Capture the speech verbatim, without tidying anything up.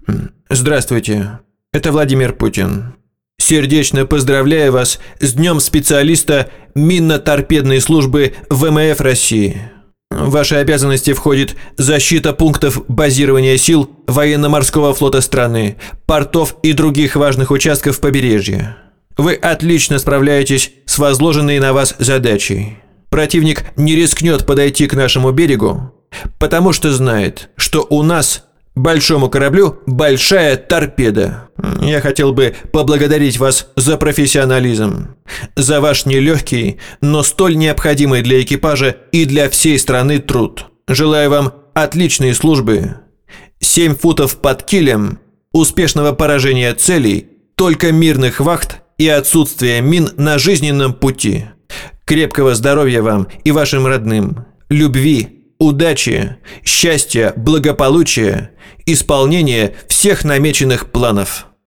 Здравствуйте, это Владимир Путин. Сердечно поздравляю вас с Днем специалиста минно-торпедной службы ВМФ России. В ваши обязанности входит защита пунктов базирования сил военно-морского флота страны, портов и других важных участков побережья. Вы отлично справляетесь с возложенной на вас задачей. Противник не рискнет подойти к нашему берегу, потому что знает, что у нас, большому кораблю, большая торпеда. Я хотел бы поблагодарить вас за профессионализм, за ваш нелегкий, но столь необходимый для экипажа и для всей страны труд. Желаю вам отличной службы, семь футов под килем, успешного поражения целей, только мирных вахт и отсутствия мин на жизненном пути. Крепкого здоровья вам и вашим родным, любви, удачи, счастья, благополучия, исполнения всех намеченных планов.